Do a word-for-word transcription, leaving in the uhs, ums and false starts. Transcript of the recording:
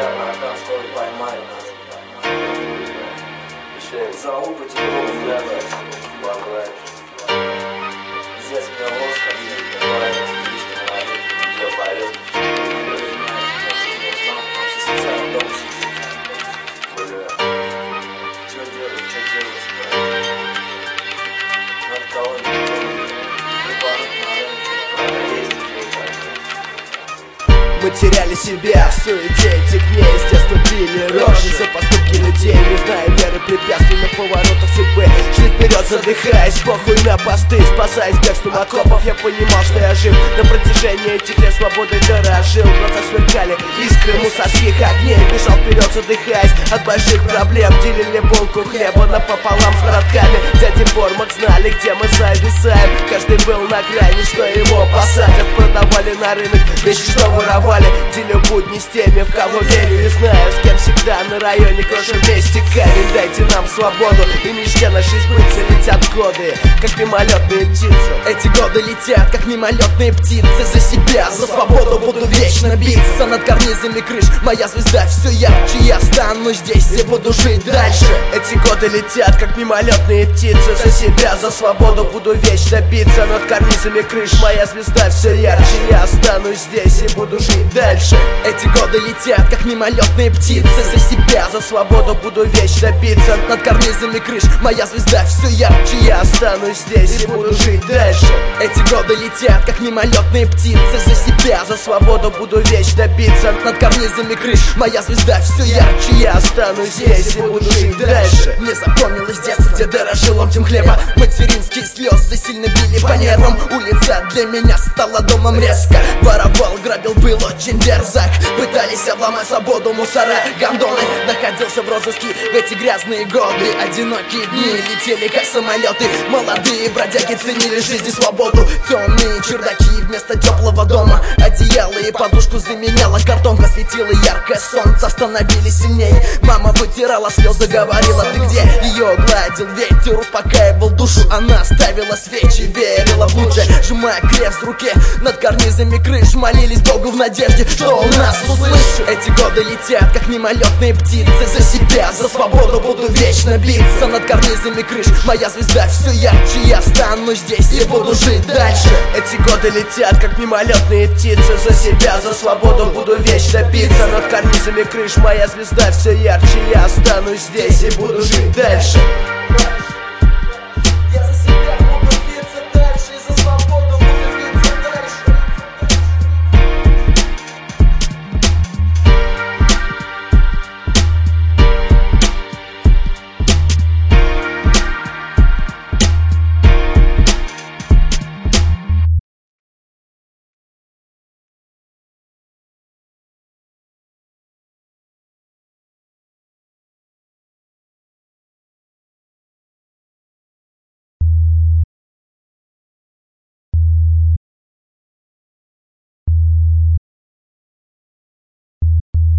говорят, братан, скоро поймают нас. Зову по телефону, я бабай. Здесь меня лоска, видит, как парень сидишь, на молодец, я полет. Все специально дома сидит. Бля. Что делать, что делать, бля? Надо кого-нибудь прибавить на рынке, проесть людей как-то. Мы теряли себя в суете этих дней, с детства били рожи за поступки людей, не зная меры препятствий на поворотах судьбы. Шли вперед, задыхаясь, похуй на посты, спасаясь бегством окопов. Я понимал, что я жив на протяжении этих лет, свободой дорожил. Глаза сверкали искры мусорских огней. Бежал вперед, задыхаясь от больших проблем. Делили булку хлеба напополам с братками. Дяди Бормак знали, где мы зависаем. Каждый был на грани, что его посадят. Продавали на рынок вещи, что воровали. Делю будни с теми, в кого верю и знаю, с кем всегда на районе крошим вместе камень. Дайте нам свободу, и мечте нашей сбыться. Летят годы, как мимолетные птицы. Эти годы летят, как мимолетные птицы. За себя, за свободу буду вечно биться. Над карнизами крыш моя звезда все ярче. Я стану здесь и буду жить дальше. Эти годы летят, как мимолетные птицы. За себя, за свободу буду вечно биться. Над карнизами крыш моя звезда все ярче. Я останусь здесь и буду жить дальше. Эти годы летят, как мимолетные птицы. За себя, за свободу буду вечно биться. Над карнизами крыш моя звезда все ярче. Я останусь здесь и буду жить дальше. Эти годы летят, как мимолетные птицы. За себя, за свободу буду вечно биться. Над карнизами крыш моя звезда все ярче. Я останусь здесь и буду жить дальше. Мне запомнилось детство, где дорожил ломтем хлеба. Материнские слезы сильно били по нервам. Улица для меня стала домом резко. Воровал, грабил, был очень дерзок. Пытались обломать свободу мусора, гондоны. Находился в розыске в эти грязные годы. Одинокие дни летели как самолеты. Молодые бродяги ценили жизнь и свободу. Темные чердаки вместо теплого дома. Одеяло и подушку заменяла картонка. Светило яркое солнце, становились сильней. Мама вытирала слезы, говорила: ты где? Ее гладил ветер, успокаивал душу. Она ставила свечи, верила в лучшее. Сжимая крест в руке над карнизами крыш, молились Богу в надежде, что он нас услышит. Эти годы летят, как мимолетные птицы. За себя, за свободу буду вечно биться. Над карнизами крыш моя звезда все ярче. Я останусь здесь и буду жить дальше. Эти годы летят, как мимолетные птицы. За себя, за свободу буду вечно биться. Над карнизами крыш моя звезда все ярче. Я останусь здесь и буду жить дальше.